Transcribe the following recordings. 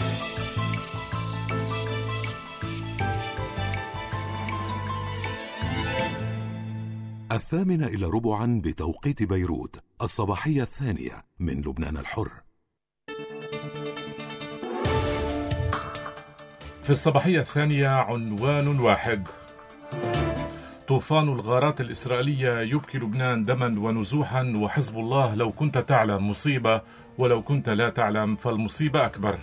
8:45 بتوقيت بيروت، الصباحية الثانية من لبنان الحر. في الصباحية الثانية عنوان واحد: طوفان الغارات الإسرائيلية يبكي لبنان دما ونزوحا، وحزب الله لو كنت تعلم مصيبة، ولو كنت لا تعلم فالمصيبة أكبر.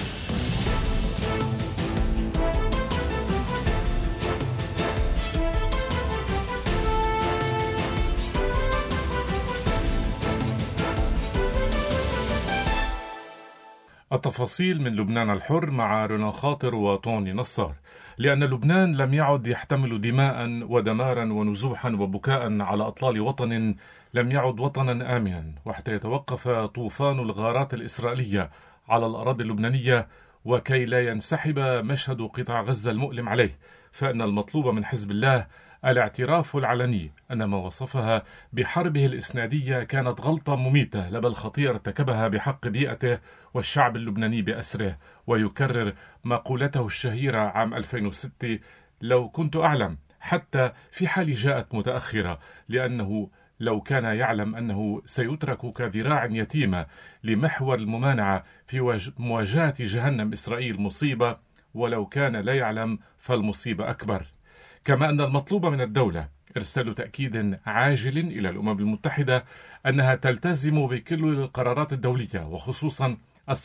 التفاصيل من لبنان الحر مع رنا خاطر وطوني نصار. لأن لبنان لم يعد يحتمل دماء ودمارا ونزوحا وبكاء على أطلال وطن لم يعد وطنا آمنا، وحتى يتوقف طوفان الغارات الإسرائيلية على الأراضي اللبنانية وكي لا ينسحب مشهد قطاع غزة المؤلم عليه، فإن المطلوب من حزب الله الاعتراف العلني أن ما وصفها بحربه الإسنادية كانت غلطة مميتة لا بل خطيئة ارتكبها بحق بيئته والشعب اللبناني بأسره، ويكرر مقولته الشهيرة عام 2006: لو كنت أعلم، حتى في حال جاءت متأخرة، لأنه لو كان يعلم أنه سيترك كذراع يتيمة لمحور الممانعة في مواجهة جهنم إسرائيل مصيبة، ولو كان لا يعلم فالمصيبة أكبر. كما أن المطلوب من الدولة إرسال تأكيد عاجل إلى الأمم المتحدة أنها تلتزم بكل القرارات الدولية، وخصوصا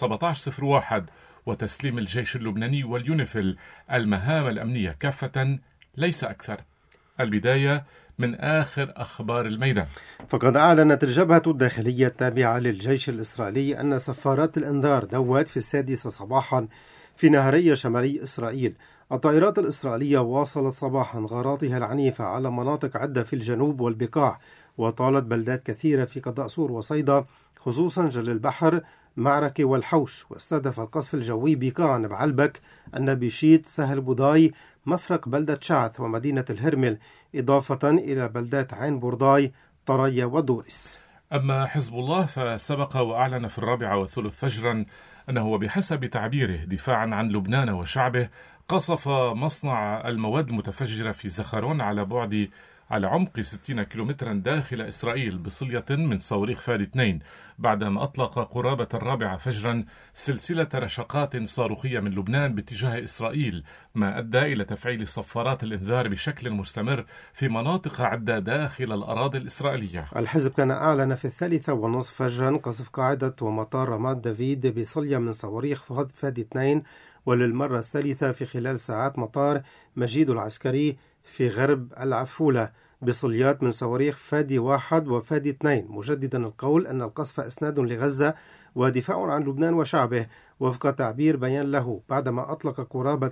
1701، وتسليم الجيش اللبناني واليونيفيل المهام الأمنية كافة ليس أكثر. البداية من آخر أخبار الميدان. فقد أعلنت الجبهة الداخلية التابعة للجيش الإسرائيلي أن سفارات الإنذار دوت في 6 صباحا في نهري شمالي إسرائيل. الطائرات الإسرائيلية واصلت صباحا غاراتها العنيفة على مناطق عدة في الجنوب والبقاع، وطالت بلدات كثيرة في قضاء سور وصيدا، خصوصا جل البحر، معركة والحوش. واستهدف القصف الجوي بقاعا بعلبك، النبيشيت، سهل بوضاي، مفرق بلدة شعث ومدينة الهرمل، إضافة إلى بلدات عين بورداي، طريا ودورس. أما حزب الله فسبق وأعلن في 4:03 فجرا أنه بحسب تعبيره دفاعا عن لبنان وشعبه قصف مصنع المواد المتفجرة في زخرون على عمق 60 كيلومترا داخل إسرائيل بصلية من صواريخ فادي 2، بعدما أطلق قرابة 4 فجرا سلسلة رشقات صاروخية من لبنان باتجاه إسرائيل، ما أدى إلى تفعيل صفارات الإنذار بشكل مستمر في مناطق عدة داخل الأراضي الإسرائيلية. الحزب كان أعلن في 3:30 فجرا قصف قاعدة ومطار رامات دافيد بصلية من صواريخ فادي 2، وللمرة الثالثة في خلال ساعات مطار مجيد العسكري في غرب العفولة بصليات من صواريخ فادي 1 وفادي 2، مجددا القول أن القصف إسناد لغزة ودفاع عن لبنان وشعبه وفق تعبير بيان له، بعدما أطلق قرابة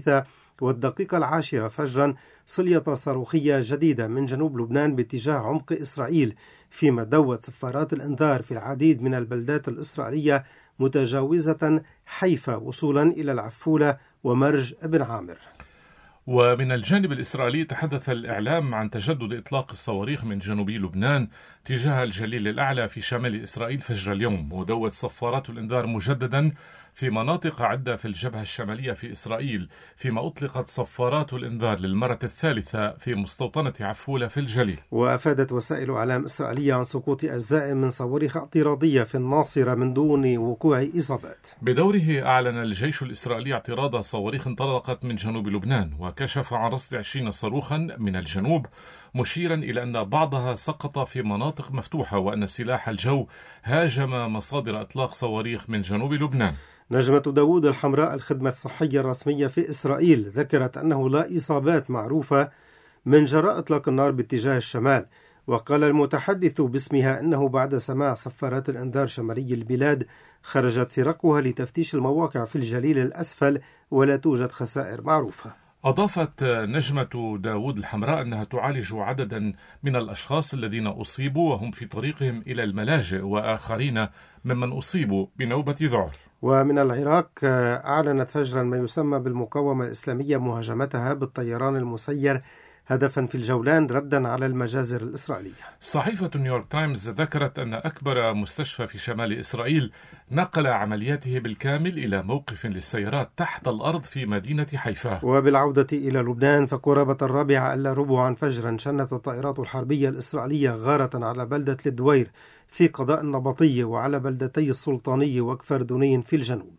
3:10 فجرا صلية صاروخية جديدة من جنوب لبنان باتجاه عمق إسرائيل، فيما دوت سفارات الإنذار في العديد من البلدات الإسرائيلية متجاوزة حيفا وصولا إلى العفولة ومرج ابن عامر. ومن الجانب الإسرائيلي تحدث الإعلام عن تجدد إطلاق الصواريخ من جنوبي لبنان تجاه الجليل الأعلى في شمال إسرائيل فجر اليوم، ودوت صفارات الإنذار مجددا في مناطق عدة في الجبهة الشمالية في إسرائيل، فيما أطلقت صفارات الإنذار للمرة الثالثة في مستوطنة عفولة في الجليل. وأفادت وسائل إعلام إسرائيلية عن سقوط أجزاء من صواريخ اعتراضية في الناصرة من دون وقوع إصابات. بدوره أعلن الجيش الإسرائيلي اعتراض صواريخ انطلقت من جنوب لبنان، وكشف عن رصد 20 صاروخا من الجنوب، مشيرا إلى أن بعضها سقط في مناطق مفتوحة، وأن سلاح الجو هاجم مصادر إطلاق صواريخ من جنوب لبنان. نجمة داوود الحمراء الخدمة الصحية الرسمية في إسرائيل ذكرت أنه لا إصابات معروفة من جراء إطلاق النار باتجاه الشمال، وقال المتحدث باسمها أنه بعد سماع صفارات الإنذار شمالي البلاد خرجت فرقها لتفتيش المواقع في الجليل الأسفل ولا توجد خسائر معروفة. أضافت نجمة داوود الحمراء أنها تعالج عددا من الأشخاص الذين أصيبوا وهم في طريقهم إلى الملاجئ، وآخرين ممن أصيبوا بنوبة ذعر. ومن العراق أعلنت فجرا ما يسمى بالمقاومة الإسلامية مهاجمتها بالطيران المسير هدفا في الجولان ردا على المجازر الإسرائيلية. صحيفة نيويورك تايمز ذكرت أن أكبر مستشفى في شمال إسرائيل نقل عملياته بالكامل إلى موقف للسيارات تحت الأرض في مدينة حيفا. وبالعودة إلى لبنان، فقرابة 4:15 فجرا شنت الطائرات الحربية الإسرائيلية غارة على بلدة الدوير في قضاء النبطية وعلى بلدتي السلطانية وكفردونين في الجنوب.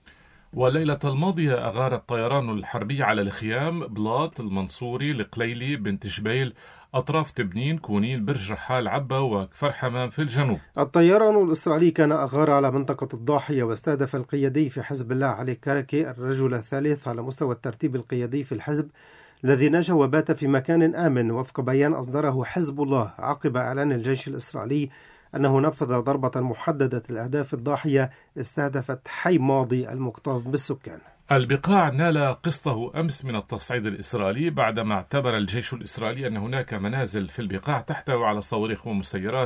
والليلة الماضية أغار الطيران الحربي على الخيام، بلاط، المنصوري، القليلي، بنت جبيل، أطراف تبنين، كونين، برج رحال، عبا وكفر حمام في الجنوب. الطيران الإسرائيلي كان أغار على منطقة الضاحية واستهدف القيادي في حزب الله علي كركي، الرجل الثالث على مستوى الترتيب القيادي في الحزب، الذي نجا وبات في مكان آمن وفق بيان أصدره حزب الله عقب إعلان الجيش الإسرائيلي أنه نفذ ضربة محددة الأهداف الضاحية استهدفت حي ماضي المكتظ بالسكان. البقاع نال قسطه أمس من التصعيد الإسرائيلي بعدما اعتبر الجيش الإسرائيلي أن هناك منازل في البقاع تحتوي على صواريخ ومسيرات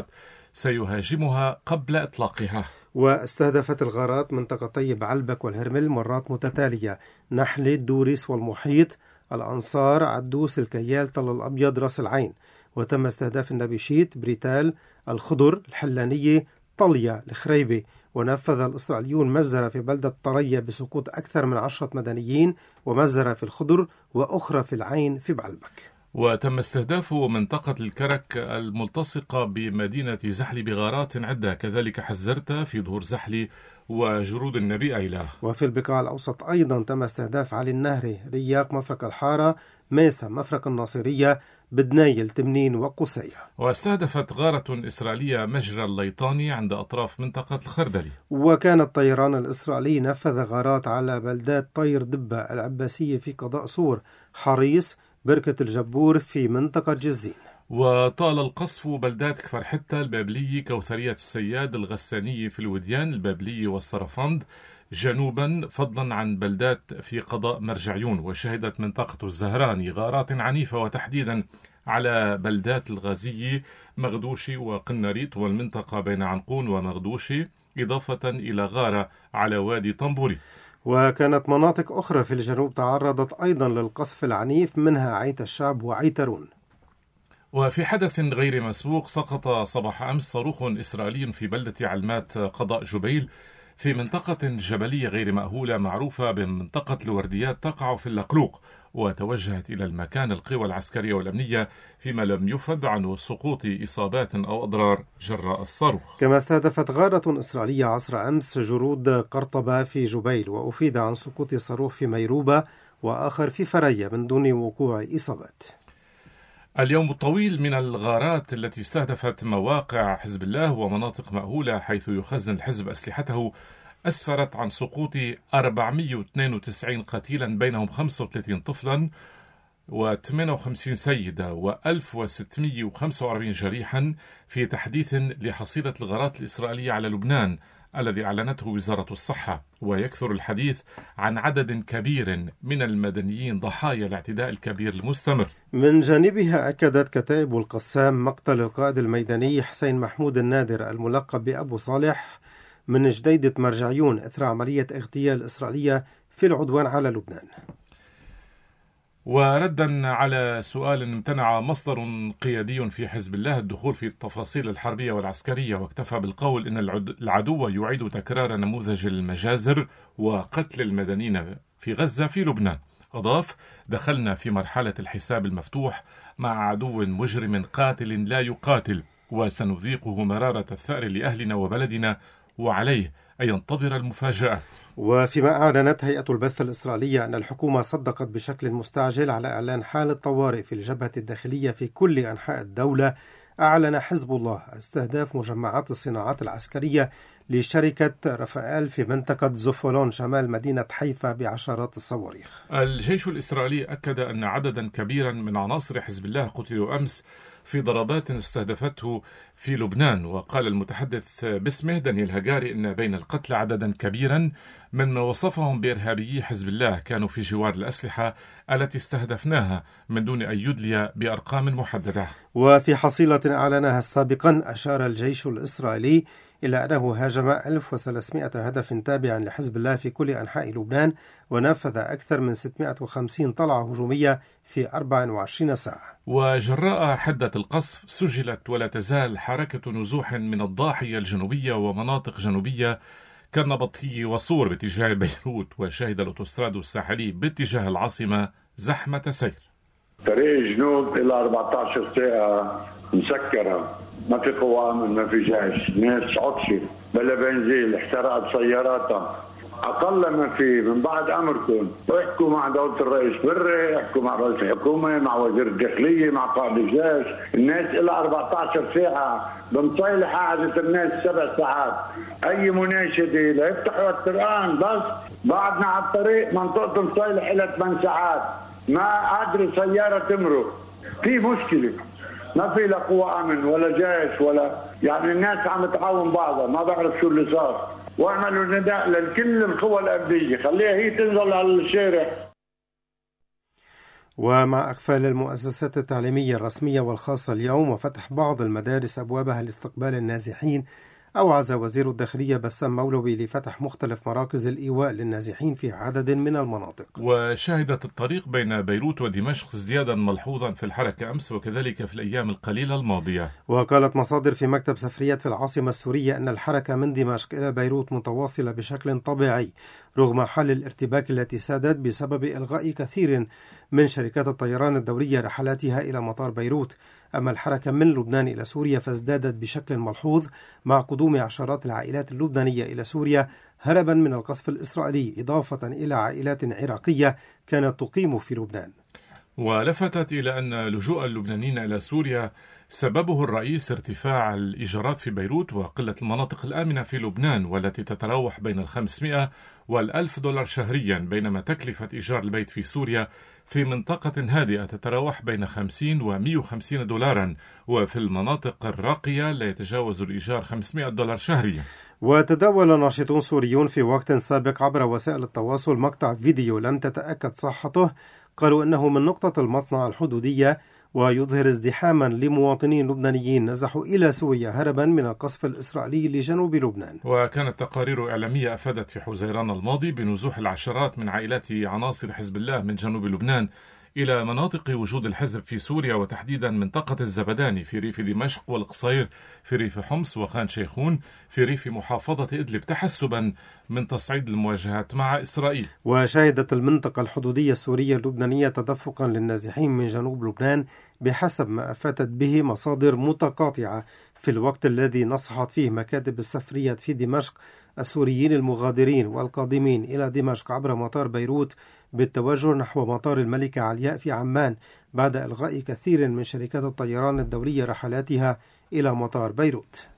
سيهاجمها قبل إطلاقها. واستهدفت الغارات منطقتي بعلبك والهرمل مرات متتالية، نحلة، دوريس والمحيط، الأنصار، عدوس، الكيال، تل الأبيض، راس العين. وتم استهداف النبيشيت، بريتال، الخضر، الحلانية، طليا، الخريبة. ونفذ الإسرائيليون مزرة في بلدة طرية بسقوط أكثر من 10 مدنيين، ومزرة في الخضر، وأخرى في العين في بعلبك. وتم استهداف منطقة الكرك الملتصقة بمدينة زحلي بغارات عدة، كذلك حزرتا في ظهور زحلي وجرود النبي أيلاه. وفي البقاع الأوسط أيضا تم استهداف علي النهري، رياق، مفرق الحارة، ميسا، مفرق الناصرية، بدنايل، تمنين وقسية. واستهدفت غارة إسرائيلية مجرى الليطاني عند أطراف منطقة الخردلي. وكان الطيران الإسرائيلي نفذ غارات على بلدات طير دبة، العباسية في قضاء صور، حريص، بركة الجبور في منطقة جزين. وطال القصف بلدات كفر حتة، البابلية، كوثرية السياد، الغسانية في الوديان، البابلية والصرفند جنوبا، فضلا عن بلدات في قضاء مرجعيون. وشهدت منطقة الزهراني غارات عنيفة وتحديدا على بلدات الغازية، مغدوشي وقناريط والمنطقة بين عنقون ومغدوشي، إضافة إلى غارة على وادي طنبوريت. وكانت مناطق أخرى في الجنوب تعرضت أيضا للقصف العنيف، منها عيت الشعب وعيترون. وفي حدث غير مسبوق سقط صباح أمس صاروخ إسرائيلي في بلدة علمات قضاء جبيل في منطقة جبلية غير مأهولة معروفة بمنطقة الورديات تقع في اللقلوق، وتوجهت إلى المكان القوى العسكرية والأمنية، فيما لم يفد عن سقوط إصابات أو أضرار جراء الصاروخ. كما استهدفت غارة إسرائيلية عصر أمس جرود قرطبة في جبيل، وأفيد عن سقوط صاروخ في ميروبة وآخر في فرية من دون وقوع إصابات. اليوم الطويل من الغارات التي استهدفت مواقع حزب الله ومناطق مأهولة حيث يخزن الحزب أسلحته أسفرت عن سقوط 492 قتيلا، بينهم 35 طفلا و58 سيدة و1645 جريحا، في تحديث لحصيلة الغارات الإسرائيلية على لبنان الذي أعلنته وزارة الصحة. ويكثر الحديث عن عدد كبير من المدنيين ضحايا الاعتداء الكبير المستمر. من جانبها أكدت كتائب القسام مقتل القائد الميداني حسين محمود النادر الملقب بأبو صالح من جديدة مرجعيون إثر عملية اغتيال إسرائيلية في العدوان على لبنان. وردا على سؤال امتنع مصدر قيادي في حزب الله الدخول في التفاصيل الحربية والعسكرية، واكتفى بالقول إن العدو يعيد تكرار نموذج المجازر وقتل المدنيين في غزة في لبنان. أضاف: دخلنا في مرحلة الحساب المفتوح مع عدو مجرم قاتل لا يقاتل، وسنذيقه مرارة الثأر لأهلنا وبلدنا، وعليه أن ينتظر المفاجآت. وفيما أعلنت هيئة البث الإسرائيلية أن الحكومة صدقت بشكل مستعجل على إعلان حالة طوارئ في الجبهة الداخلية في كل أنحاء الدولة، أعلن حزب الله استهداف مجمعات الصناعات العسكرية لشركة رفائيل في منطقة زوفولون شمال مدينة حيفا بعشرات الصواريخ. الجيش الإسرائيلي أكد أن عددا كبيرا من عناصر حزب الله قتلوا أمس في ضربات استهدفته في لبنان. وقال المتحدث باسمه دانيال هجاري أن بين القتلى عددا كبيرا من وصفهم بإرهابيي حزب الله كانوا في جوار الأسلحة التي استهدفناها من دون أن يدلي بأرقام محددة. وفي حصيلة أعلنها سابقا أشار الجيش الإسرائيلي إلا أنه هاجم 1300 هدف تابع لحزب الله في كل أنحاء لبنان، ونفذ أكثر من 650 طلعة هجومية في 24 ساعة. وجراء حدة القصف سجلت ولا تزال حركة نزوح من الضاحية الجنوبية ومناطق جنوبية كالنبطية وصور باتجاه بيروت، وشهد الأوتوستراد الساحلي باتجاه العاصمة زحمة سير. طريق الجنوب إلى 14 ساعة مسكرة، ما في قوام، ما في جيش، ناس عطشة بلا بنزين، احترقت سياراتها. أقل ما في من بعد أمركم احكوا مع دولة الرئيس بري، احكوا مع رئيس الحكومة، مع وزير الداخلية، مع قائد الجيش. الناس إلى 14 ساعة بمصيلح قعدت الناس 7 ساعات. أي مناشدة ليفتحوا القرآن بس بعدنا على الطريق منطقة مصيلح إلى 8 ساعات، ما قادر سيارة تمرق. في مشكلة، ما في لا قوة أمن ولا جيش ولا يعني الناس عم تعاون بعضها، ما بعرف شو اللي صار. واعملوا نداء لكل القوى الأمنية خليها هي تنزل على الشارع. ومع أقفال المؤسسات التعليمية الرسمية والخاصة اليوم وفتح بعض المدارس أبوابها لاستقبال النازحين، أوعز وزير الداخلية بسام مولوي لفتح مختلف مراكز الإيواء للنازحين في عدد من المناطق. وشهدت الطريق بين بيروت ودمشق ازديادا ملحوظا في الحركة أمس وكذلك في الأيام القليلة الماضية. وقالت مصادر في مكتب سفريات في العاصمة السورية أن الحركة من دمشق إلى بيروت متواصلة بشكل طبيعي رغم حال الارتباك التي سادت بسبب إلغاء كثير من شركات الطيران الدولية رحلاتها إلى مطار بيروت. أما الحركة من لبنان إلى سوريا فازدادت بشكل ملحوظ مع قدوم عشرات العائلات اللبنانية إلى سوريا هربا من القصف الإسرائيلي، إضافة إلى عائلات عراقية كانت تقيم في لبنان. ولفتت إلى أن لجوء اللبنانيين إلى سوريا سببه الرئيس ارتفاع الإيجارات في بيروت وقلة المناطق الآمنة في لبنان، والتي تتراوح بين 500 وال$1000 شهريا، بينما تكلفة إيجار البيت في سوريا في منطقة هادئة تتراوح بين 50 و150 دولارا، وفي المناطق الراقية لا يتجاوز الإيجار $500 شهريا. وتداول ناشطون سوريون في وقت سابق عبر وسائل التواصل مقطع فيديو لم تتأكد صحته، قالوا إنه من نقطة المصنع الحدودية ويظهر ازدحاما لمواطنين لبنانيين نزحوا إلى سوريا هربا من القصف الإسرائيلي لجنوب لبنان. وكانت تقارير إعلامية أفادت في حزيران الماضي بنزوح العشرات من عائلات عناصر حزب الله من جنوب لبنان إلى مناطق وجود الحزب في سوريا، وتحديدا منطقة الزبداني في ريف دمشق والقصير في ريف حمص وخان شيخون في ريف محافظة إدلب، تحسبا من تصعيد المواجهات مع إسرائيل. وشهدت المنطقة الحدودية السورية اللبنانية تدفقا للنازحين من جنوب لبنان بحسب ما أفادت به مصادر متقاطعة، في الوقت الذي نصحت فيه مكاتب السفريات في دمشق السوريين المغادرين والقادمين إلى دمشق عبر مطار بيروت بالتوجه نحو مطار الملكة علياء في عمان بعد إلغاء كثير من شركات الطيران الدولية رحلاتها إلى مطار بيروت.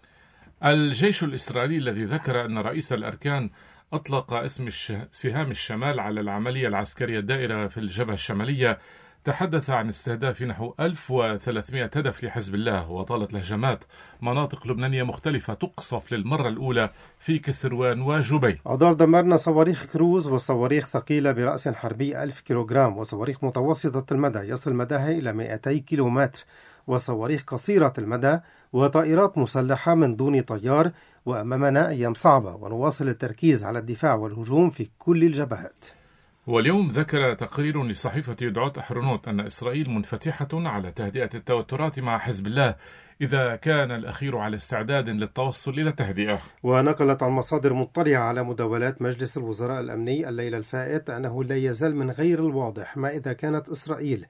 الجيش الإسرائيلي الذي ذكر أن رئيس الأركان أطلق اسم سهام الشمال على العملية العسكرية الدائرة في الجبهة الشمالية تحدث عن استهداف نحو 1300 هدف لحزب الله، وطالت الهجمات مناطق لبنانية مختلفة تقصف للمرة الأولى في كسروان وجبيل. أضاف دمرنا صواريخ كروز وصواريخ ثقيلة برأس حربي 1000 كيلوغرام وصواريخ متوسطة المدى يصل مداها إلى 200 كيلومتر وصواريخ قصيرة المدى وطائرات مسلحة من دون طيار، وأمامنا أيام صعبة ونواصل التركيز على الدفاع والهجوم في كل الجبهات. واليوم ذكر تقرير لصحيفة يدعوت أحرنوت أن إسرائيل منفتحة على تهدئة التوترات مع حزب الله إذا كان الأخير على استعداد للتوصل إلى تهدئة. ونقلت عن مصادر مطلعة على مداولات مجلس الوزراء الأمني الليلة الفائت أنه لا يزال من غير الواضح ما إذا كانت إسرائيل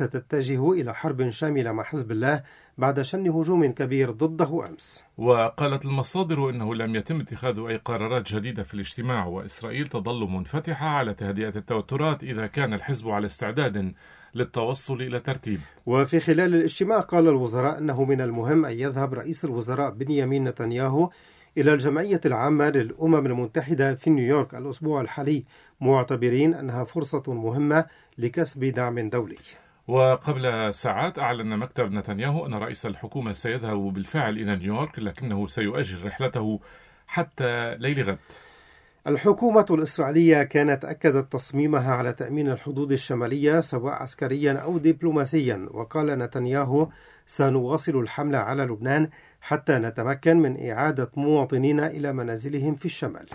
ستتجه إلى حرب شاملة مع حزب الله بعد شن هجوم كبير ضده أمس. وقالت المصادر إنه لم يتم اتخاذ أي قرارات جديدة في الاجتماع، وإسرائيل تظل منفتحة على تهدئة التوترات إذا كان الحزب على استعداد للتوصل إلى ترتيب. وفي خلال الاجتماع قال الوزراء أنه من المهم أن يذهب رئيس الوزراء بنيامين نتنياهو إلى الجمعية العامة للأمم المتحدة في نيويورك الأسبوع الحالي، معتبرين أنها فرصة مهمة لكسب دعم دولي. وقبل ساعات أعلن مكتب نتنياهو أن رئيس الحكومة سيذهب بالفعل إلى نيويورك، لكنه سيؤجل رحلته حتى ليل غد. الحكومة الإسرائيلية كانت أكدت تصميمها على تأمين الحدود الشمالية سواء عسكريا أو دبلوماسيا، وقال نتنياهو: سنواصل الحملة على لبنان حتى نتمكن من إعادة مواطنينا إلى منازلهم في الشمال.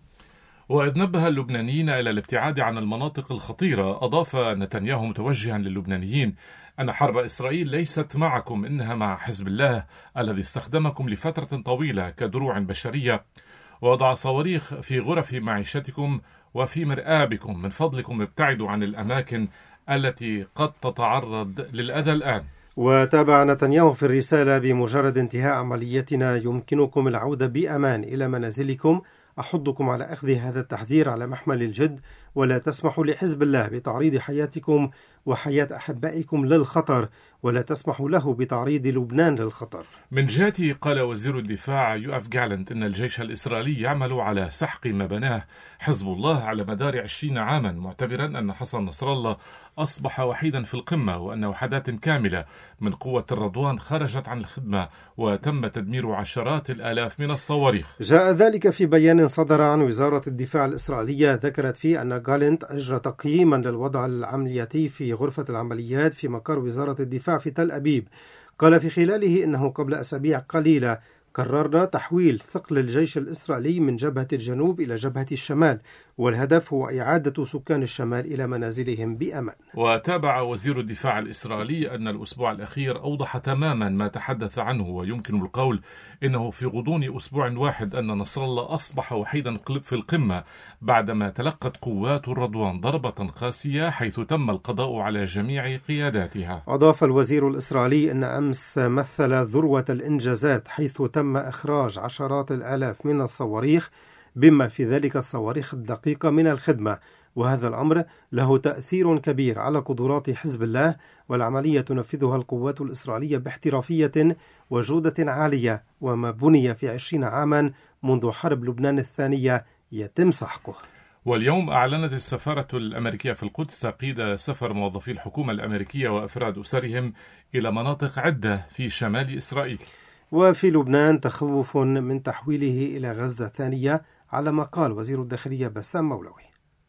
وإذ نبه اللبنانيين إلى الابتعاد عن المناطق الخطيرة، أضاف نتنياهو متوجها للبنانيين أن حرب إسرائيل ليست معكم، إنها مع حزب الله الذي استخدمكم لفترة طويلة كدروع بشرية ووضع صواريخ في غرف معيشتكم وفي مرآبكم. من فضلكم ابتعدوا عن الأماكن التي قد تتعرض للأذى الآن. وتابع نتنياهو في الرسالة: بمجرد انتهاء عمليتنا يمكنكم العودة بأمان إلى منازلكم. أحضكم على أخذ هذا التحذير على محمل الجد، ولا تسمحوا لحزب الله بتعريض حياتكم وحياة أحبائكم للخطر، ولا تسمحوا له بتعريض لبنان للخطر. من جهته قال وزير الدفاع يوآف جالنت إن الجيش الإسرائيلي يعمل على سحق ما بناه حزب الله على مدار 20 عاما، معتبرا أن حسن نصر الله أصبح وحيدا في القمة، وأن وحدات كاملة من قوة الرضوان خرجت عن الخدمة وتم تدمير عشرات الآلاف من الصواريخ. جاء ذلك في بيان صدر عن وزارة الدفاع الإسرائيلية، ذكرت فيه أن جالنت أجرى تقييما للوضع العملياتي في غرفة العمليات في مقر وزارة الدفاع في تل أبيب. قال في خلاله إنه قبل أسابيع قليلة قررنا تحويل ثقل الجيش الإسرائيلي من جبهة الجنوب إلى جبهة الشمال، والهدف هو إعادة سكان الشمال إلى منازلهم بأمان. وتابع وزير الدفاع الإسرائيلي أن الأسبوع الأخير أوضح تماما ما تحدث عنه، ويمكن القول إنه في غضون أسبوع واحد أن نصر الله أصبح وحيدا في القمة بعدما تلقت قوات الرضوان ضربة قاسية حيث تم القضاء على جميع قياداتها. أضاف الوزير الإسرائيلي أن أمس مثل ذروة الإنجازات، حيث تم إخراج عشرات الآلاف من الصواريخ، بما في ذلك الصواريخ الدقيقة من الخدمة، وهذا الأمر له تأثير كبير على قدرات حزب الله، والعملية تنفذها القوات الإسرائيلية باحترافية وجودة عالية، وما بني في 20 عاما منذ حرب لبنان الثانية يتم سحقه. واليوم أعلنت السفارة الأمريكية في القدس تقييد سفر موظفي الحكومة الأمريكية وأفراد أسرهم إلى مناطق عدة في شمال إسرائيل. وفي لبنان تخوف من تحويله إلى غزة ثانية، على ما قال وزير الداخلية بسام مولوي.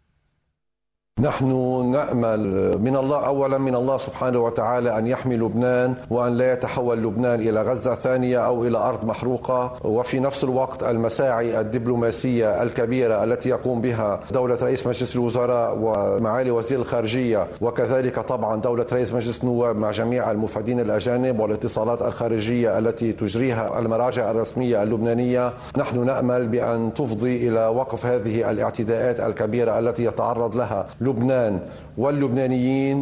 نحن نأمل من الله، أولا من الله سبحانه وتعالى أن يحمي لبنان وأن لا يتحول لبنان إلى غزة ثانية أو إلى أرض محروقة، وفي نفس الوقت المساعي الدبلوماسية الكبيرة التي يقوم بها دولة رئيس مجلس الوزراء ومعالي وزير الخارجية، وكذلك طبعا دولة رئيس مجلس النواب مع جميع المفادين الأجانب والاتصالات الخارجية التي تجريها المراجع الرسمية اللبنانية. نحن نأمل بأن تفضي إلى وقف هذه الاعتداءات الكبيرة التي يتعرض لها لبنان واللبنانيين.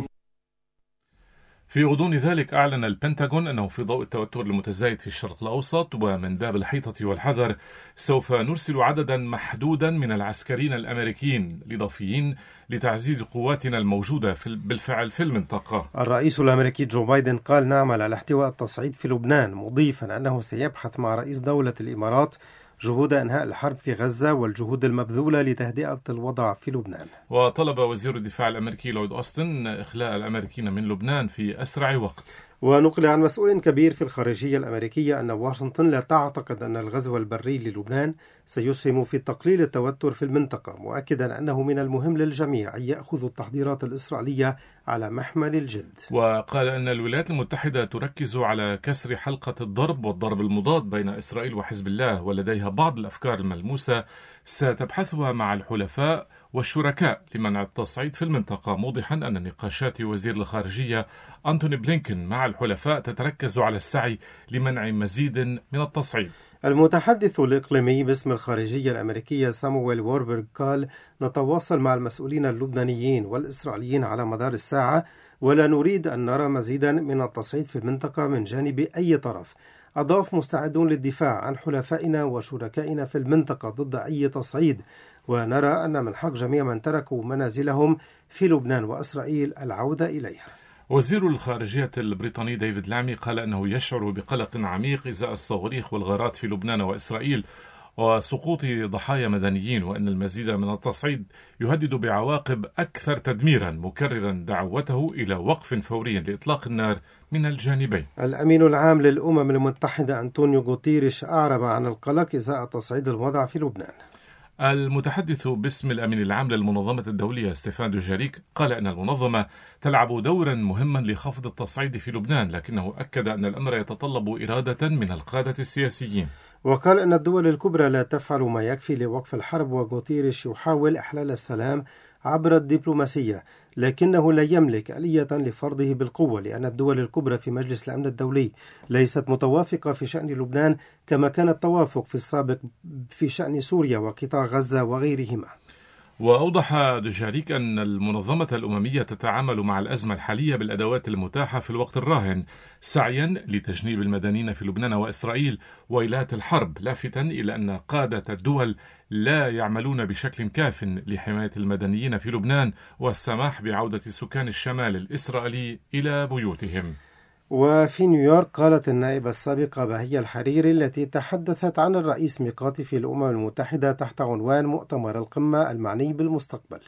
في غضون ذلك أعلن البنتاغون أنه في ضوء التوتر المتزايد في الشرق الأوسط ومن باب الحيطة والحذر سوف نرسل عددا محدودا من العسكريين الأمريكيين الإضافيين لتعزيز قواتنا الموجودة بالفعل في المنطقة. الرئيس الأمريكي جو بايدن قال نعمل على احتواء التصعيد في لبنان، مضيفا أنه سيبحث مع رئيس دولة الإمارات جهود إنهاء الحرب في غزة والجهود المبذولة لتهدئة الوضع في لبنان. وطلب وزير الدفاع الأمريكي لويد أوستن إخلاء الأمريكيين من لبنان في أسرع وقت. ونقل عن مسؤول كبير في الخارجية الأمريكية أن واشنطن لا تعتقد أن الغزو البري للبنان سيسهم في تقليل التوتر في المنطقة، مؤكدا أنه من المهم للجميع أن يأخذوا التحضيرات الإسرائيلية على محمل الجد. وقال أن الولايات المتحدة تركز على كسر حلقة الضرب والضرب المضاد بين إسرائيل وحزب الله، ولديها بعض الأفكار الملموسة ستبحثها مع الحلفاء والشركاء لمنع التصعيد في المنطقة، موضحا أن نقاشات وزير الخارجية أنتوني بلينكن مع الحلفاء تتركز على السعي لمنع مزيد من التصعيد. المتحدث الإقليمي باسم الخارجية الأمريكية سامويل ووربرغ قال نتواصل مع المسؤولين اللبنانيين والإسرائيليين على مدار الساعة، ولا نريد أن نرى مزيدا من التصعيد في المنطقة من جانب أي طرف. أضاف مستعدون للدفاع عن حلفائنا وشركائنا في المنطقة ضد أي تصعيد، ونرى أن من حق جميع من تركوا منازلهم في لبنان وإسرائيل العودة إليها. وزير الخارجية البريطاني ديفيد لامي قال أنه يشعر بقلق عميق إزاء الصواريخ والغارات في لبنان وإسرائيل وسقوط ضحايا مدنيين، وأن المزيد من التصعيد يهدد بعواقب أكثر تدميرا، مكررا دعوته إلى وقف فوري لإطلاق النار من الجانبين. الأمين العام للأمم المتحدة أنطونيو غوتيريش أعرب عن القلق إزاء تصعيد الوضع في لبنان. المتحدث باسم الأمين العام للمنظمة الدولية ستيفان دوجاريك قال أن المنظمة تلعب دورا مهما لخفض التصعيد في لبنان، لكنه أكد أن الأمر يتطلب إرادة من القادة السياسيين. وقال أن الدول الكبرى لا تفعل ما يكفي لوقف الحرب، وغوتيريش يحاول إحلال السلام عبر الدبلوماسية، لكنه لا يملك آلية لفرضه بالقوة، لأن الدول الكبرى في مجلس الأمن الدولي ليست متوافقة في شأن لبنان كما كان التوافق في السابق في شأن سوريا وقطاع غزة وغيرهما. وأوضح دوجاريك أن المنظمة الأممية تتعامل مع الأزمة الحالية بالأدوات المتاحة في الوقت الراهن، سعيا لتجنيب المدنيين في لبنان وإسرائيل وإلهاء الحرب، لافتا إلى أن قادة الدول لا يعملون بشكل كاف لحماية المدنيين في لبنان والسماح بعودة سكان الشمال الإسرائيلي إلى بيوتهم. وفي نيويورك قالت النائبة السابقة بهية الحريري التي تحدثت عن الرئيس ميقاتي في الأمم المتحدة تحت عنوان مؤتمر القمة المعني بالمستقبل: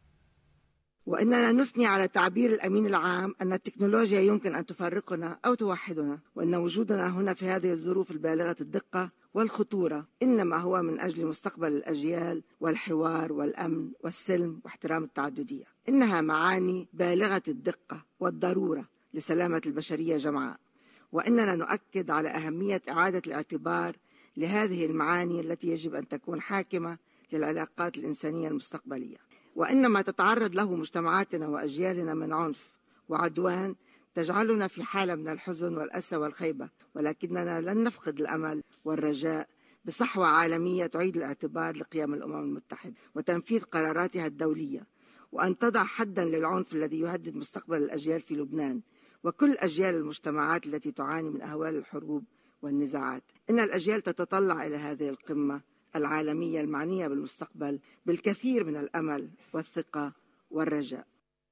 وإننا نثني على تعبير الأمين العام أن التكنولوجيا يمكن أن تفرقنا أو توحدنا، وأن وجودنا هنا في هذه الظروف البالغة الدقة والخطورة إنما هو من أجل مستقبل الأجيال والحوار والأمن والسلم واحترام التعددية. إنها معاني بالغة الدقة والضرورة لسلامة البشرية جمعاء، وإننا نؤكد على أهمية إعادة الاعتبار لهذه المعاني التي يجب أن تكون حاكمة للعلاقات الإنسانية المستقبلية. وإنما تتعرض له مجتمعاتنا وأجيالنا من عنف وعدوان تجعلنا في حالة من الحزن والأسى والخيبة، ولكننا لن نفقد الأمل والرجاء بصحوة عالمية تعيد الاعتبار لقيام الأمم المتحدة وتنفيذ قراراتها الدولية، وأن تضع حدا للعنف الذي يهدد مستقبل الأجيال في لبنان وكل أجيال المجتمعات التي تعاني من أهوال الحروب والنزاعات. إن الأجيال تتطلع إلى هذه القمة العالمية المعنية بالمستقبل بالكثير من الأمل والثقة والرجاء.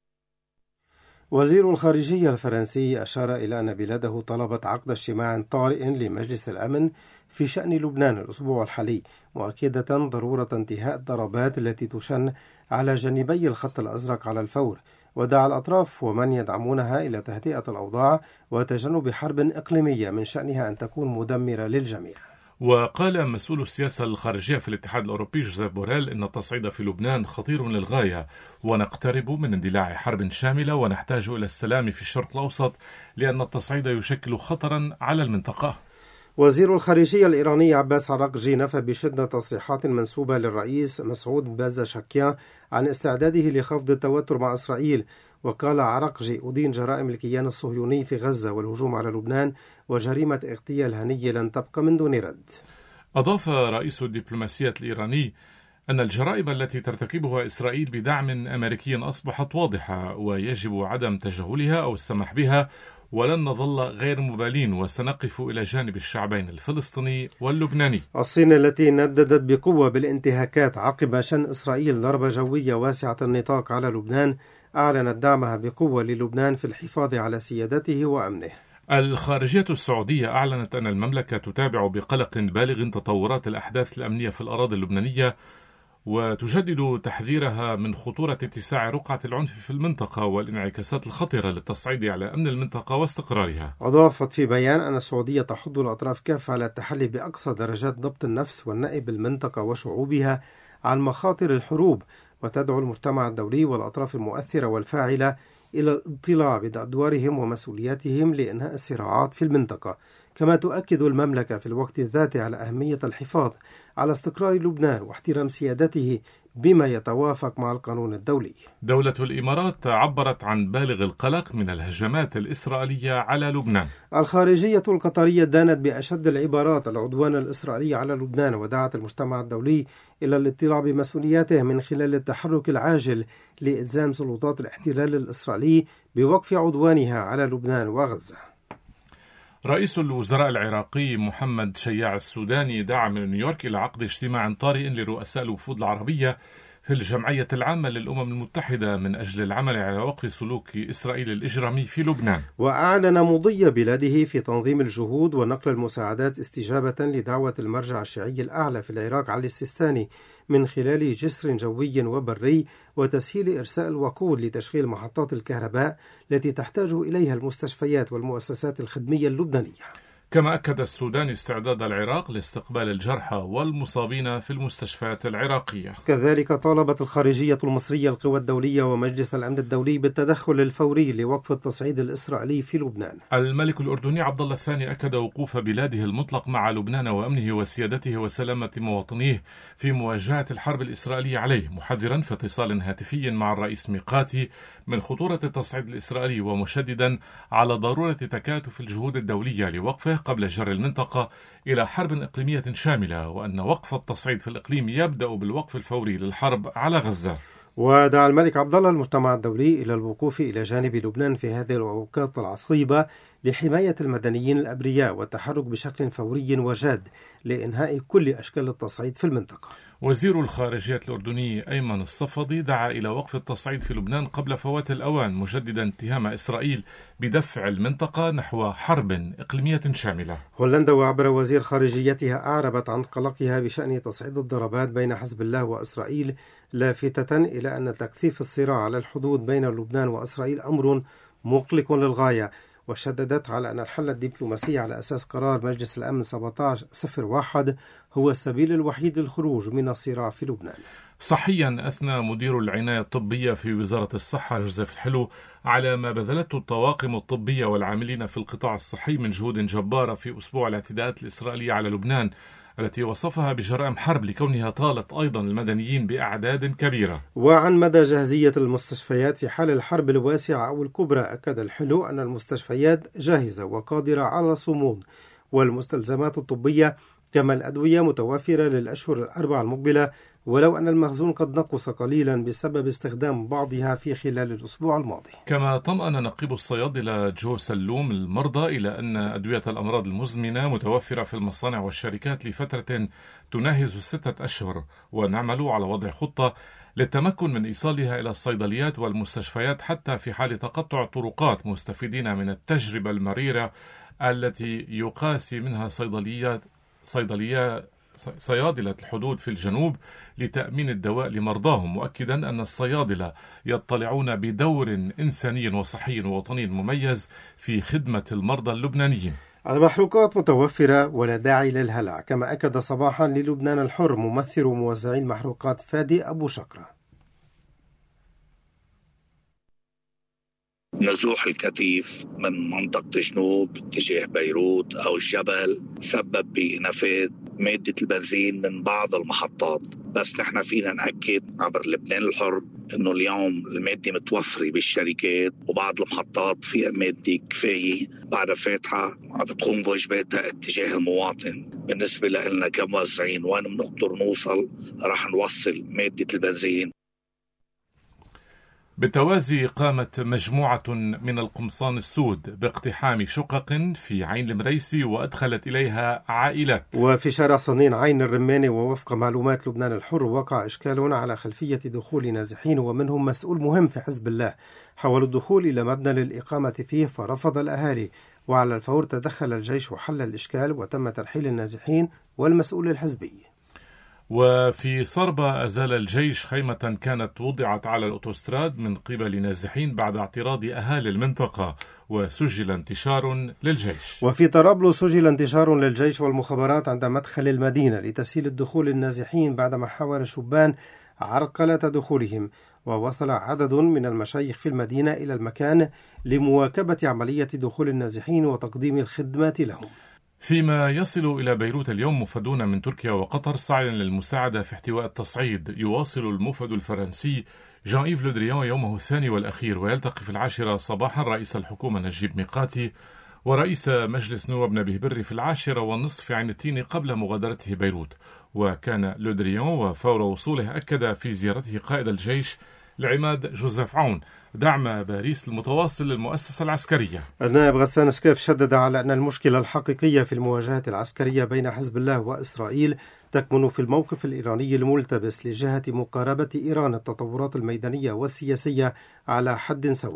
وزير الخارجية الفرنسي أشار إلى أن بلاده طلبت عقد اجتماع طارئ لمجلس الأمن في شأن لبنان الأسبوع الحالي، مؤكدة ضرورة انتهاء الضربات التي تشن على جانبي الخط الأزرق على الفور، ودعا الأطراف ومن يدعمونها إلى تهدئة الأوضاع وتجنب حرب إقليمية من شأنها أن تكون مدمرة للجميع. وقال مسؤول السياسة الخارجية في الاتحاد الأوروبي جوزيف بوريل إن التصعيد في لبنان خطير للغاية، ونقترب من اندلاع حرب شاملة ونحتاج إلى السلام في الشرق الأوسط، لأن التصعيد يشكل خطرا على المنطقة. وزير الخارجية الإيراني عباس عراقجي نفى بشدة تصريحات منسوبة للرئيس مسعود بازاشكيان عن استعداده لخفض التوتر مع إسرائيل. وقال عراقجي: أدين جرائم الكيان الصهيوني في غزة والهجوم على لبنان وجريمة اغتيال هنية لن تبقى من دون رد. أضاف رئيس الدبلوماسية الإيراني أن الجرائم التي ترتكبها إسرائيل بدعم أمريكي أصبحت واضحة ويجب عدم تجاهلها أو السماح بها، ولن نظل غير مبالين وسنقف إلى جانب الشعبين الفلسطيني واللبناني. الصين التي نددت بقوة بالانتهاكات عقب شن إسرائيل ضربة جوية واسعة النطاق على لبنان أعلنت دعمها بقوة للبنان في الحفاظ على سيادته وأمنه. الخارجية السعودية أعلنت أن المملكة تتابع بقلق بالغ تطورات الأحداث الأمنية في الأراضي اللبنانية، وتجدد تحذيرها من خطورة اتساع رقعة العنف في المنطقة والانعكاسات الخطرة للتصعيد على أمن المنطقة واستقرارها. أضافت في بيان أن السعودية تحض الأطراف كافة على التحلي بأقصى درجات ضبط النفس والنائب المنطقة وشعوبها عن مخاطر الحروب، وتدعو المجتمع الدولي والأطراف المؤثرة والفاعلة إلى الاطلاع بأدوارهم ومسؤولياتهم لإنهاء الصراعات في المنطقة. كما تؤكد المملكة في الوقت ذاته على أهمية الحفاظ على استقرار لبنان واحترام سيادته بما يتوافق مع القانون الدولي. دولة الإمارات عبرت عن بالغ القلق من الهجمات الإسرائيلية على لبنان. الخارجية القطرية دانت بأشد العبارات العدوان الإسرائيلي على لبنان، ودعت المجتمع الدولي إلى الاطلاع بمسؤولياته من خلال التحرك العاجل لإلزام سلطات الاحتلال الإسرائيلي بوقف عدوانها على لبنان وغزة. رئيس الوزراء العراقي محمد شياع السوداني دعا من نيويورك إلى عقد اجتماع طارئ لرؤساء الوفود العربية في الجمعية العامة للأمم المتحدة من أجل العمل على وقف سلوك إسرائيل الإجرامي في لبنان. وأعلن مضي بلاده في تنظيم الجهود ونقل المساعدات استجابة لدعوة المرجع الشيعي الأعلى في العراق علي السيستاني من خلال جسر جوي وبري وتسهيل إرساء الوقود لتشغيل محطات الكهرباء التي تحتاج إليها المستشفيات والمؤسسات الخدمية اللبنانية. كما أكد السودان استعداد العراق لاستقبال الجرحى والمصابين في المستشفيات العراقية. كذلك طالبت الخارجية المصرية القوى الدولية ومجلس الأمن الدولي بالتدخل الفوري لوقف التصعيد الإسرائيلي في لبنان. الملك الأردني عبد الله الثاني أكد وقوف بلاده المطلق مع لبنان وأمنه وسيادته وسلامة مواطنيه في مواجهة الحرب الإسرائيلية عليه، محذرا في اتصال هاتفي مع الرئيس ميقاتي من خطورة التصعيد الإسرائيلي، ومشددا على ضرورة تكاتف الجهود الدولية لوقفه قبل جر المنطقة إلى حرب إقليمية شاملة، وأن وقف التصعيد في الإقليم يبدأ بالوقف الفوري للحرب على غزة. ودعا الملك عبد الله المجتمع الدولي إلى الوقوف إلى جانب لبنان في هذه الأوقات العصيبة لحماية المدنيين الأبرياء والتحرك بشكل فوري وجاد لإنهاء كل أشكال التصعيد في المنطقة. وزير الخارجية الأردني أيمن الصفدي دعا إلى وقف التصعيد في لبنان قبل فوات الأوان، مجددا اتهام إسرائيل بدفع المنطقة نحو حرب إقليمية شاملة. هولندا وعبر وزير خارجيتها أعربت عن قلقها بشأن تصعيد الضربات بين حزب الله وإسرائيل، لافتة إلى أن تكثيف الصراع على الحدود بين لبنان وإسرائيل أمر مقلق للغاية، وشددت على أن الحل الدبلوماسي على أساس قرار مجلس الأمن 1701 هو السبيل الوحيد للخروج من الصراع في لبنان. صحيا أثنى مدير العناية الطبية في وزارة الصحة جوزيف الحلو على ما بذلته الطواقم الطبية والعاملين في القطاع الصحي من جهود جبارة في أسبوع الاعتداءات الإسرائيلية على لبنان، التي وصفها بجرائم حرب لكونها طالت أيضا المدنيين بأعداد كبيرة. وعن مدى جاهزية المستشفيات في حال الحرب الواسعة أو الكبرى، أكد الحلو أن المستشفيات جاهزة وقادرة على الصمود، والمستلزمات الطبية كما الأدوية متوافرة للأشهر الأربع المقبلة، ولو أن المخزون قد نقص قليلا بسبب استخدام بعضها في خلال الأسبوع الماضي. كما طمأن نقيب الصيادلة جو سلوم المرضى إلى أن أدوية الأمراض المزمنة متوفرة في المصانع والشركات لفترة تناهز 6 أشهر، ونعمل على وضع خطة للتمكن من إيصالها إلى الصيدليات والمستشفيات حتى في حال تقطع الطرقات، مستفيدين من التجربة المريرة التي يقاسي منها صيادلة الحدود في الجنوب لتأمين الدواء لمرضاهم، مؤكدا أن الصيادلة يطلعون بدور إنساني وصحي ووطني مميز في خدمة المرضى اللبنانيين. المحروقات متوفرة ولا داعي للهلع، كما أكد صباحا للبنان الحر ممثل موزعي المحروقات فادي أبو شقرة. نزوح الكثيف من منطقة الجنوب اتجاه بيروت أو الجبل سبب بنفاذ مادة البنزين من بعض المحطات، بس نحن فينا نأكد عبر لبنان الحر إنه اليوم المادة متوفرة بالشركات وبعض المحطات فيها مادة كفاية بعد فاتحة عم بتقوم بواجباتها اتجاه المواطن. بالنسبة لنا كموزعين وين بنقدر نوصل رح نوصل مادة البنزين. بالتوازي قامت مجموعة من القمصان السود باقتحام شقق في عين المريسي وأدخلت إليها عائلات. وفي شارع صنين عين الرماني، ووفق معلومات لبنان الحر وقع إشكال على خلفية دخول نازحين ومنهم مسؤول مهم في حزب الله حاولوا الدخول إلى مبنى للإقامة فيه فرفض الأهالي، وعلى الفور تدخل الجيش وحل الإشكال وتم ترحيل النازحين والمسؤول الحزبي. وفي صربة أزال الجيش خيمة كانت وضعت على الأوتوستراد من قبل نازحين بعد اعتراض أهالي المنطقة، وسجل انتشار للجيش. وفي طرابلس سجل انتشار للجيش والمخابرات عند مدخل المدينة لتسهيل الدخول النازحين بعدما حاول الشبان عرقلة دخولهم، ووصل عدد من المشايخ في المدينة إلى المكان لمواكبة عملية دخول النازحين وتقديم الخدمات لهم. فيما يصل إلى بيروت اليوم مفدون من تركيا وقطر سعيا للمساعدة في احتواء التصعيد. يواصل المفد الفرنسي جان إيف لو دريان يومه الثاني والأخير، ويلتقي في 10 صباحا رئيس الحكومة نجيب ميقاتي ورئيس مجلس نواب نبيه بري في 10:30 في عين التين قبل مغادرته بيروت. وكان لو دريان وفور وصوله أكد في زيارته قائد الجيش العماد جوزيف عون دعم باريس المتواصل للمؤسسة العسكرية. النائب غسان سكاف شدد على أن المشكلة الحقيقية في المواجهة العسكرية بين حزب الله وإسرائيل تكمن في الموقف الإيراني الملتبس لجهة مقاربة إيران التطورات الميدانية والسياسية على حد سواء.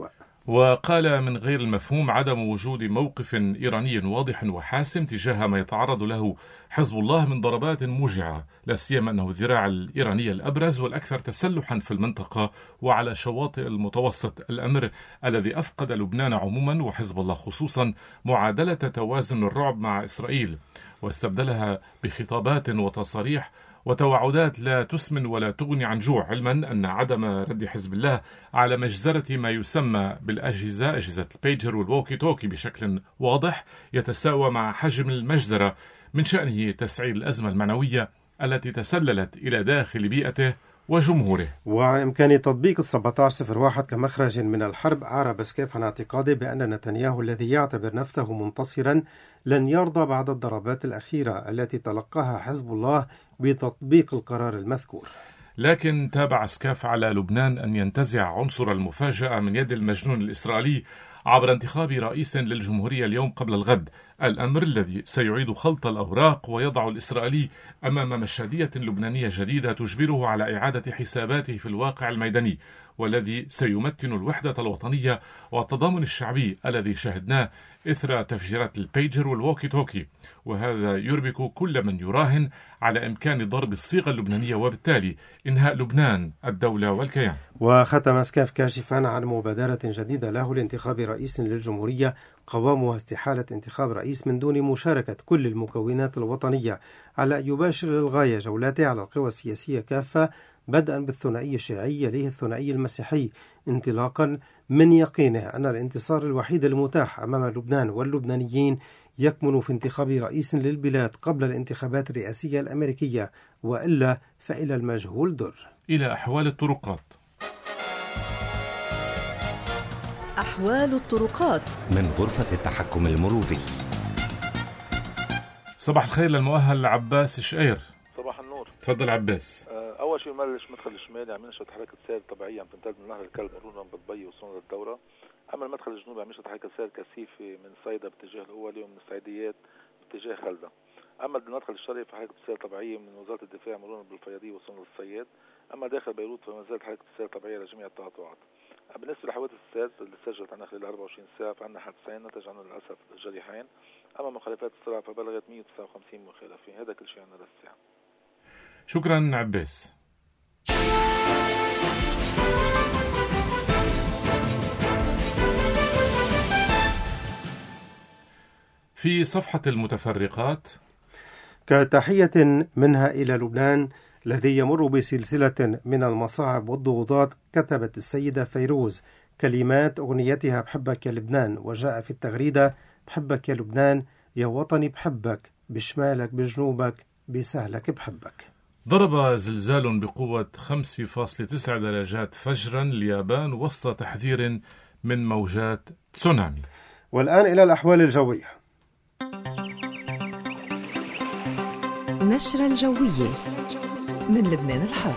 وقال من غير المفهوم عدم وجود موقف إيراني واضح وحاسم تجاه ما يتعرض له حزب الله من ضربات موجعة، لا سيما أنه الذراع الإيرانية الأبرز والأكثر تسلحا في المنطقة وعلى شواطئ المتوسط، الأمر الذي أفقد لبنان عموما وحزب الله خصوصا معادلة توازن الرعب مع إسرائيل، واستبدلها بخطابات وتصاريح وتوعدات لا تسمن ولا تغني عن جوع، علما أن عدم رد حزب الله على مجزرة ما يسمى أجهزة البيجر والووكي توكي بشكل واضح يتساوى مع حجم المجزرة من شأنه تسعير الأزمة المعنوية التي تسللت إلى داخل بيئته وجمهوره. وعن إمكانية تطبيق 1701 كمخرج من الحرب، أعرب سكاف عن اعتقاده بأن نتنياهو الذي يعتبر نفسه منتصرا لن يرضى بعد الضربات الأخيرة التي تلقاها حزب الله بتطبيق القرار المذكور. لكن تابع سكاف على لبنان أن ينتزع عنصر المفاجأة من يد المجنون الإسرائيلي عبر انتخاب رئيس للجمهورية اليوم قبل الغد، الأمر الذي سيعيد خلط الأوراق ويضع الإسرائيلي أمام مشهدية لبنانية جديدة تجبره على إعادة حساباته في الواقع الميداني، والذي سيمتن الوحدة الوطنية والتضامن الشعبي الذي شهدناه إثر تفجيرات البيجر والووكي توكي، وهذا يربك كل من يراهن على إمكان ضرب الصيغة اللبنانية وبالتالي إنهاء لبنان الدولة والكيان. وختم سكاف كاشفا عن مبادرة جديدة له لانتخاب رئيس للجمهورية قوامها استحالة انتخاب رئيس من دون مشاركة كل المكونات الوطنية، على أن يباشر للغاية جولاته على القوى السياسية كافة، بدءا بالثنائي الشيعي يليه الثنائي المسيحي، انطلاقا من يقينه أن الانتصار الوحيد المتاح أمام لبنان واللبنانيين يكمن في انتخاب رئيس للبلاد قبل الانتخابات الرئاسية الأمريكية، وإلا فإلى المجهول در. إلى أحوال الطرقات. أحوال الطرقات من غرفة التحكم المروري. صباح الخير للمؤهل عباس شقير. صباح النور. تفضل عباس. اول شيء بنبلش المدخل الشمالي عم ينشط حركه سير طبيعيه عم تمتد من نهر الكلب مرورا بالبي وصولا للدوره. اما المدخل الجنوبي عم ينشط حركه سير كثيفه من صيدا باتجاه الاولي ومن السعيديات باتجاه خلده. اما المدخل الشرقي فحركه سير طبيعيه من وزاره الدفاع مرورا بالفياضيه وصولا للصياد. اما داخل بيروت فما زالت حركه سير طبيعيه لجميع التقاطعات. بالنسبه لحوادث السير اللي سجلت عنا خلال 24 ساعه فعندنا حادثين نتج عنه للاسف جريحين. اما مخالفات السرعه فبلغت 159 مخالفه. هذا كل شيء عنا للساعه. شكرا عباس. في صفحة المتفرقات، كتحية منها إلى لبنان الذي يمر بسلسلة من المصاعب والضغوطات، كتبت السيدة فيروز كلمات أغنيتها بحبك يا لبنان، وجاء في التغريدة: بحبك يا لبنان يا وطني، بحبك بشمالك بجنوبك بسهلك بحبك. ضرب زلزال بقوة 5.9 درجات فجرا اليابان وسط تحذير من موجات تسونامي. والآن إلى الأحوال الجوية. نشرة الجوية من لبنان الحر.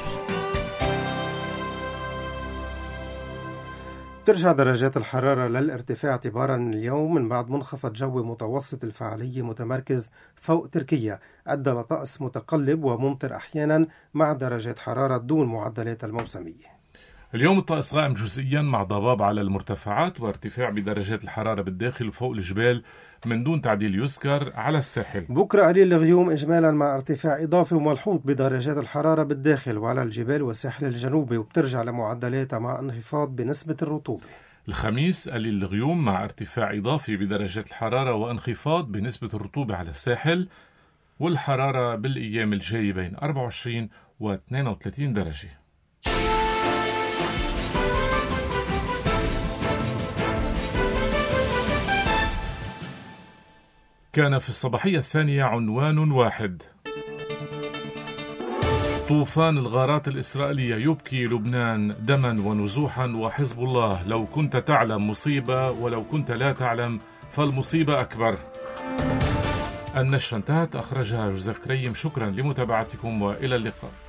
ترجع درجات الحرارة للارتفاع اعتبارا اليوم من بعد منخفض جوي متوسط الفعالية متمركز فوق تركيا أدى لطقس متقلب وممطر أحيانا مع درجات حرارة دون معدلات الموسمية. اليوم الطقس غائم جزئيا مع ضباب على المرتفعات وارتفاع بدرجات الحرارة بالداخل وفوق الجبال من دون تعديل يذكر على الساحل. بكرة قليل الغيوم إجمالا مع ارتفاع إضافي وملحوظ بدرجات الحرارة بالداخل وعلى الجبال والساحل الجنوبي، وبترجع لمعدلاتها مع انخفاض بنسبة الرطوبة. الخميس قليل الغيوم مع ارتفاع إضافي بدرجات الحرارة وانخفاض بنسبة الرطوبة على الساحل، والحرارة بالأيام الجاية بين 24 و 32 درجة. كان في الصباحية الثانية عنوان واحد: طوفان الغارات الإسرائيلية يبكي لبنان دما ونزوحا، وحزب الله لو كنت تعلم مصيبة ولو كنت لا تعلم فالمصيبة أكبر. النشرة انتهت، أخرجها جوزيف كريم. شكرا لمتابعتكم وإلى اللقاء.